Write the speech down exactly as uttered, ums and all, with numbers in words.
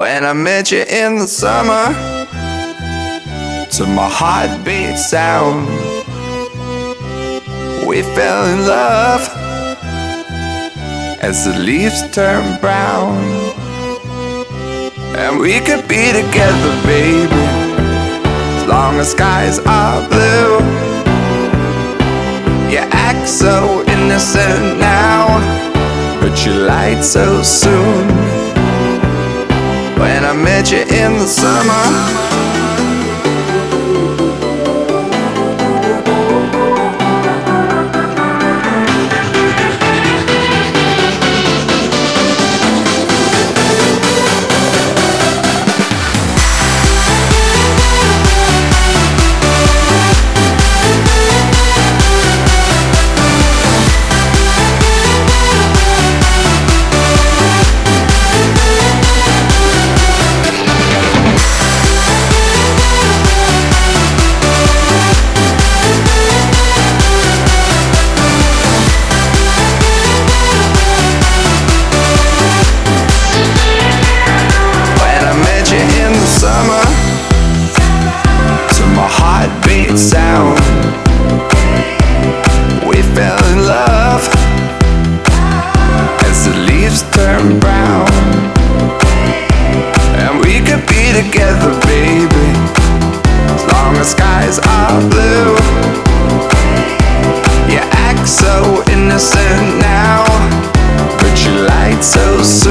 When I met you in the summer, to my heartbeat sound, we fell in love as the leaves turn brown. And we could be together, baby, as long as skies are blue. You act so innocent now, but you lied so soon. When I met you in the summer, summer, to my heartbeat sound, we fell in love as the leaves turn brown. And we could be together, baby, as long as skies are blue. You act so innocent now, but you lied so soon.